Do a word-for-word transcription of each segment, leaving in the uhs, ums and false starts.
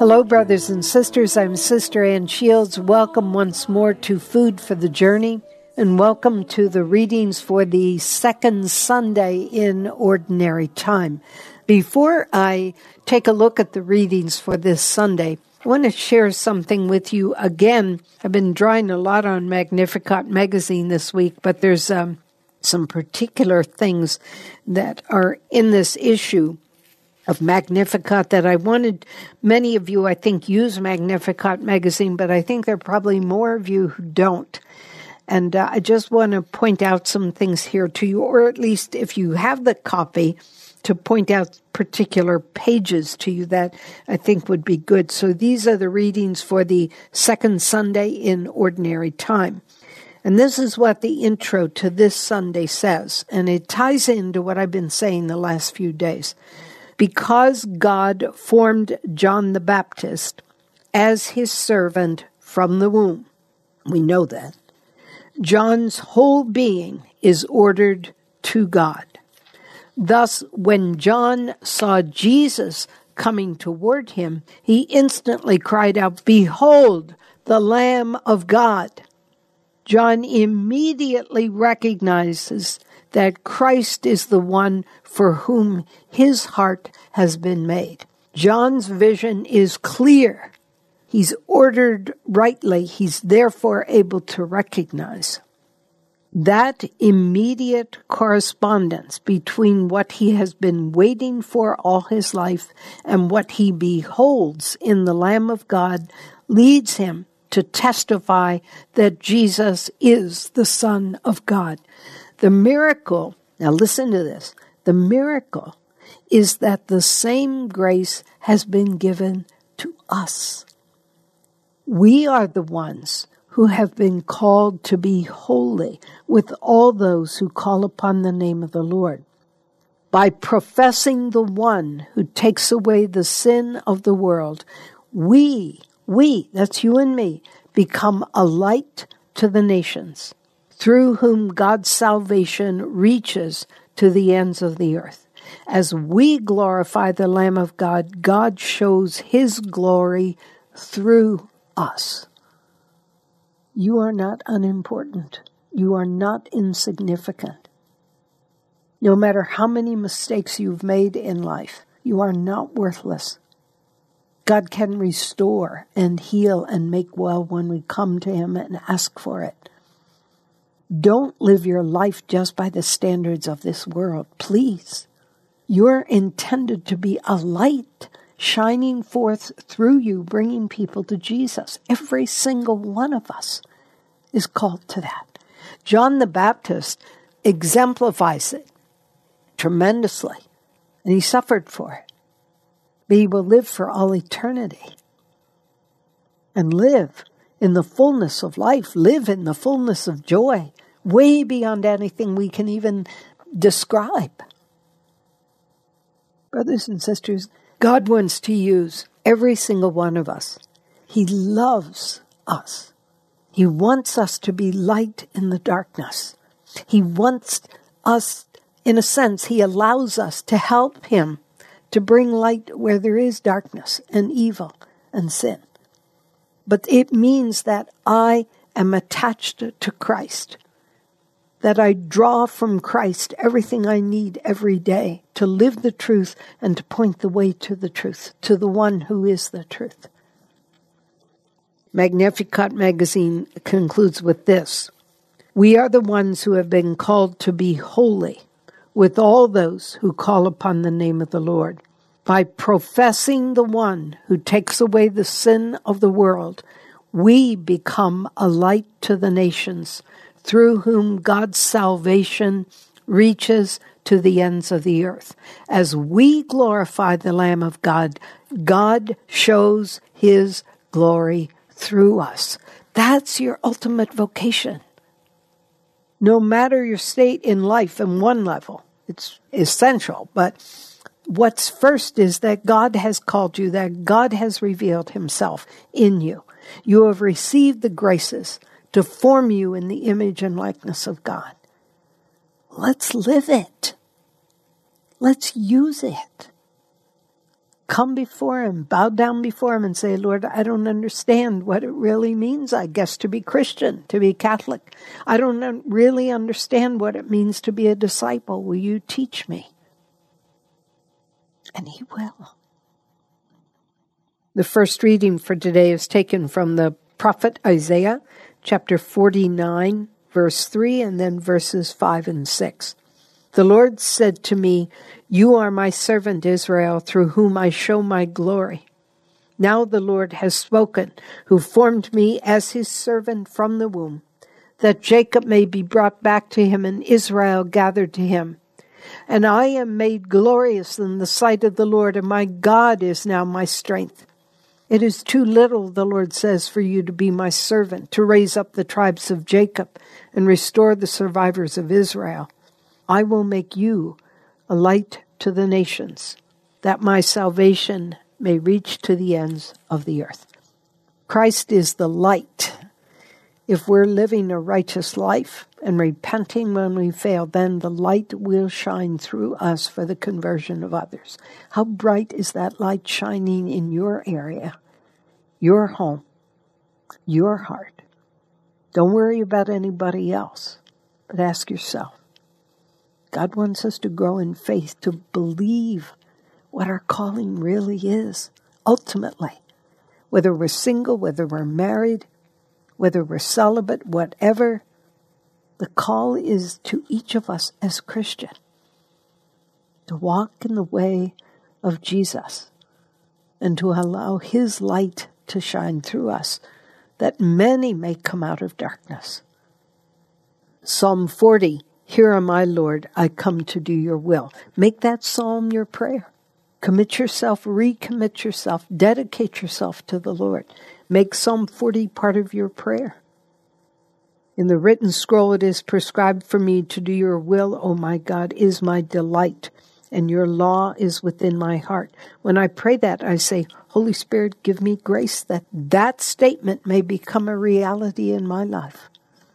Hello, brothers and sisters. I'm Sister Ann Shields. Welcome once more to Food for the Journey, and welcome to the readings for the second Sunday in Ordinary Time. Before I take a look at the readings for this Sunday, I want to share something with you again. I've been drawing a lot on Magnificat magazine this week, but there's um, some particular things that are in this issue of Magnificat that I wanted. Many of you, I think, use Magnificat magazine, but I think there are probably more of you who don't. And uh, I just want to point out some things here to you, or at least if you have the copy, to point out particular pages to you that I think would be good. So these are the readings for the second Sunday in Ordinary Time. And this is what the intro to this Sunday says, and it ties into what I've been saying the last few days. Because God formed John the Baptist as his servant from the womb, we know that, John's whole being is ordered to God. Thus, when John saw Jesus coming toward him, he instantly cried out, "Behold, the Lamb of God." John immediately recognizes that Christ is the one for whom his heart has been made. John's vision is clear. He's ordered rightly. He's therefore able to recognize that immediate correspondence between what he has been waiting for all his life and what he beholds in the Lamb of God leads him to testify that Jesus is the Son of God. The miracle, now listen to this, the miracle is that the same grace has been given to us. We are the ones who have been called to be holy with all those who call upon the name of the Lord. By professing the one who takes away the sin of the world, we, we, that's you and me, become a light to the nations, through whom God's salvation reaches to the ends of the earth. As we glorify the Lamb of God, God shows his glory through us. You are not unimportant. You are not insignificant. No matter how many mistakes you've made in life, you are not worthless. God can restore and heal and make well when we come to him and ask for it. Don't live your life just by the standards of this world, please. You're intended to be a light shining forth through you, bringing people to Jesus. Every single one of us is called to that. John the Baptist exemplifies it tremendously, and he suffered for it. But he will live for all eternity and live in the fullness of life, live in the fullness of joy, way beyond anything we can even describe. Brothers and sisters, God wants to use every single one of us. He loves us. He wants us to be light in the darkness. He wants us, in a sense, he allows us to help him to bring light where there is darkness and evil and sin. But it means that I am attached to Christ, that I draw from Christ everything I need every day to live the truth and to point the way to the truth, to the one who is the truth. Magnificat magazine concludes with this: we are the ones who have been called to be holy with all those who call upon the name of the Lord. By professing the one who takes away the sin of the world, we become a light to the nations, through whom God's salvation reaches to the ends of the earth. As we glorify the Lamb of God, God shows his glory through us. That's your ultimate vocation. No matter your state in life, in one level, it's essential, but what's first is that God has called you, that God has revealed himself in you. You have received the graces to form you in the image and likeness of God. Let's live it. Let's use it. come before him, bow down before him and say, Lord, I don't understand what it really means, I guess, to be Christian, to be Catholic. I don't really understand what it means to be a disciple. Will you teach me? And he will. The first reading for today is taken from the prophet Isaiah, chapter forty-nine, verse three, and then verses five and six. The Lord said to me, You are my servant Israel, through whom I show my glory. Now the Lord has spoken, who formed me as his servant from the womb, that Jacob may be brought back to him and Israel gathered to him. And I am made glorious in the sight of the Lord, and my God is now my strength. It is too little, the Lord says, for you to be my servant, to raise up the tribes of Jacob and restore the survivors of Israel. I will make you a light to the nations, that my salvation may reach to the ends of the earth. Christ is the light. If we're living a righteous life and repenting when we fail, then the light will shine through us for the conversion of others. How bright is that light shining in your area, your home, your heart? Don't worry about anybody else, but ask yourself. God wants us to grow in faith, to believe what our calling really is, ultimately. Whether we're single, whether we're married, whether we're celibate, whatever, the call is to each of us as Christian to walk in the way of Jesus and to allow his light to shine through us, that many may come out of darkness. Psalm forty, Here am I, Lord, I come to do your will. Make that psalm your prayer. Commit yourself, recommit yourself, dedicate yourself to the Lord. Make Psalm forty part of your prayer. In the written scroll it is prescribed for me to do your will, O my God, is my delight, and your law is within my heart. When I pray that, I say, Holy Spirit, give me grace that that statement may become a reality in my life.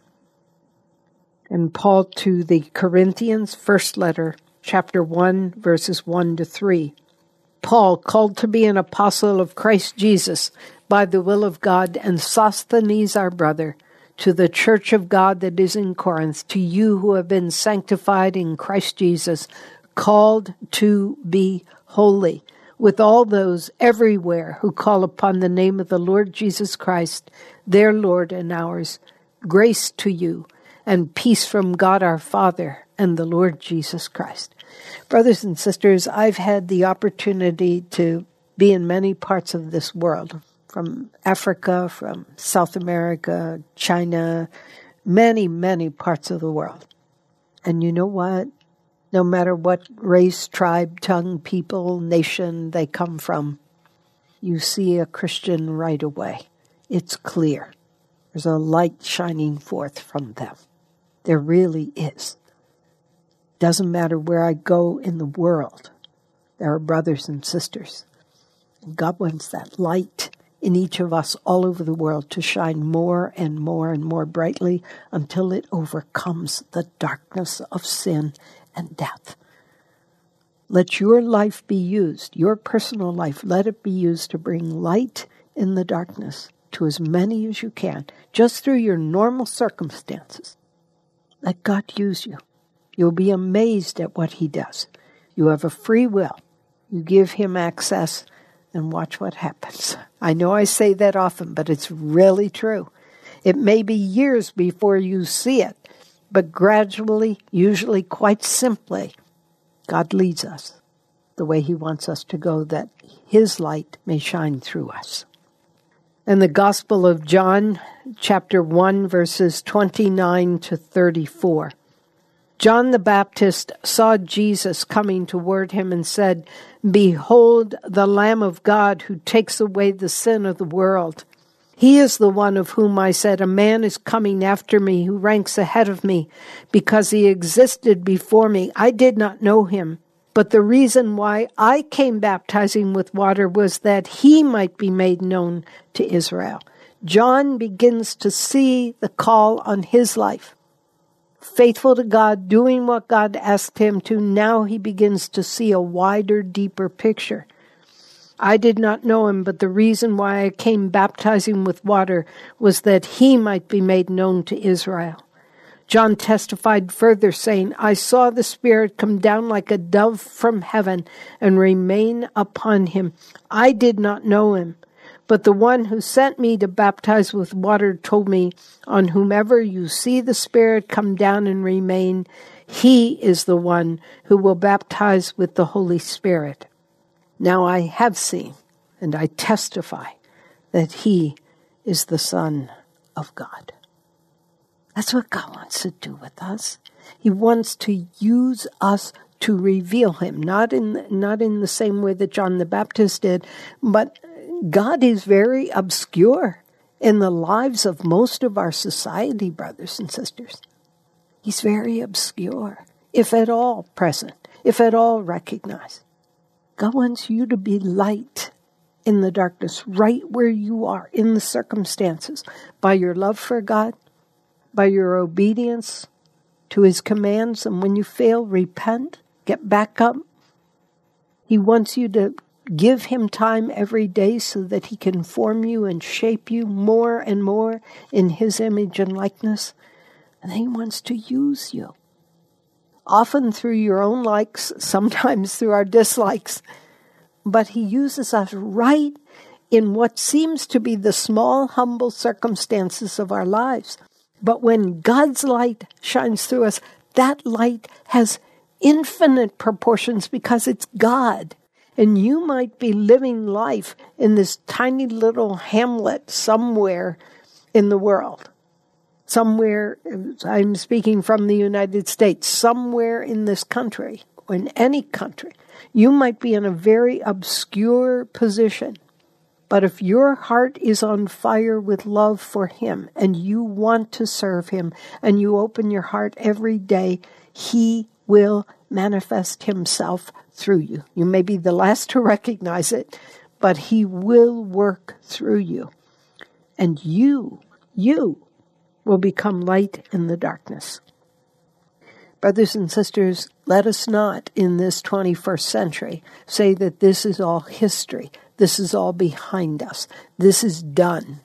And Paul to the Corinthians, first letter, chapter one, verses one to three. Paul, called to be an apostle of Christ Jesus by the will of God, and Sosthenes our brother, to the church of God that is in Corinth, to you who have been sanctified in Christ Jesus, called to be holy, with all those everywhere who call upon the name of the Lord Jesus Christ, their Lord and ours. Grace to you, and peace from God our Father and the Lord Jesus Christ. Brothers and sisters, I've had the opportunity to be in many parts of this world, from Africa, from South America, China, many, many parts of the world. And you know what? No matter what race, tribe, tongue, people, nation they come from, you see a Christian right away. It's clear. There's a light shining forth from them. There really is. Doesn't matter where I go in the world, there are brothers and sisters. And God wants that light in each of us all over the world to shine more and more and more brightly until it overcomes the darkness of sin and death. Let your life be used, your personal life, let it be used to bring light in the darkness to as many as you can, just through your normal circumstances. Let God use you. You'll be amazed at what he does. You have a free will. You give him access and watch what happens. I know I say that often, but it's really true. It may be years before you see it, but gradually, usually quite simply, God leads us the way he wants us to go, that his light may shine through us. And the Gospel of John, chapter one, verses twenty-nine to thirty-four. John the Baptist saw Jesus coming toward him and said, Behold, the Lamb of God who takes away the sin of the world. He is the one of whom I said, A man is coming after me who ranks ahead of me, because he existed before me. I did not know him. But the reason why I came baptizing with water was that he might be made known to Israel. John begins to see the call on his life. Faithful to God, doing what God asked him to, now he begins to see a wider, deeper picture. I did not know him, but the reason why I came baptizing with water was that he might be made known to Israel. John testified further, saying, I saw the Spirit come down like a dove from heaven and remain upon him. I did not know him, but the one who sent me to baptize with water told me, on whomever you see the Spirit come down and remain, he is the one who will baptize with the Holy Spirit. Now I have seen, and I testify that he is the Son of God. That's what God wants to do with us. He wants to use us to reveal him, not in not in the same way that John the Baptist did, but God is very obscure in the lives of most of our society, brothers and sisters. He's very obscure, if at all present, if at all recognized. God wants you to be light in the darkness, right where you are, in the circumstances, by your love for God, by your obedience to his commands, and when you fail, repent, get back up. He wants you to give him time every day so that he can form you and shape you more and more in his image and likeness. And he wants to use you, often through your own likes, sometimes through our dislikes. But he uses us right in what seems to be the small, humble circumstances of our lives. But when God's light shines through us, that light has infinite proportions because it's God. And you might be living life in this tiny little hamlet somewhere in the world. Somewhere, I'm speaking from the United States, somewhere in this country, or in any country. You might be in a very obscure position. But if your heart is on fire with love for him, and you want to serve him, and you open your heart every day, he will manifest himself through you. You may be the last to recognize it, but he will work through you. And you, you will become light in the darkness. Brothers and sisters, let us not in this twenty-first century say that this is all history. This is all behind us. This is done.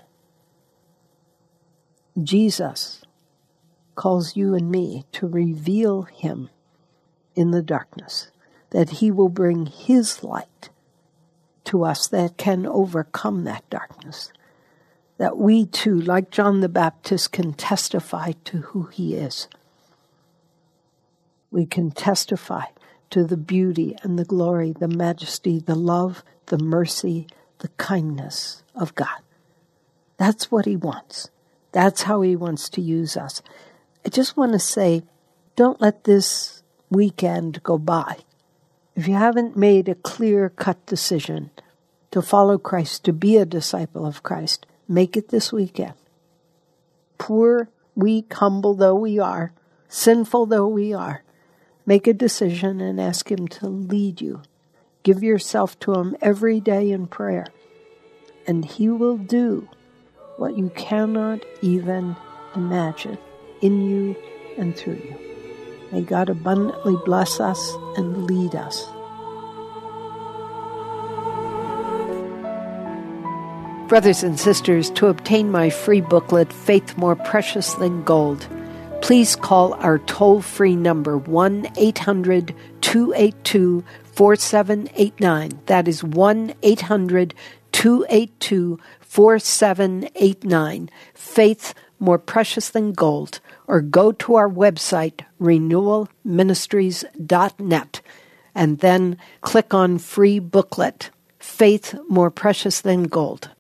Jesus calls you and me to reveal him in the darkness, that he will bring his light to us that can overcome that darkness, that we too, like John the Baptist, can testify to who he is. We can testify to the beauty and the glory, the majesty, the love, the mercy, the kindness of God. That's what he wants. That's how he wants to use us. I just want to say, don't let this weekend go by. If you haven't made a clear-cut decision to follow Christ, to be a disciple of Christ, make it this weekend. Poor, weak, humble though we are, sinful though we are, make a decision and ask him to lead you. Give yourself to him every day in prayer, and he will do what you cannot even imagine in you and through you. May God abundantly bless us and lead us. Brothers and sisters, to obtain my free booklet, Faith More Precious Than Gold, please call our toll-free number, one eight hundred two eight two four seven eight nine. That is one eight hundred two eight two four seven eight nine. Faith More Precious Than Gold. Or go to our website, renewal ministries dot net, and then click on Free Booklet, Faith More Precious Than Gold.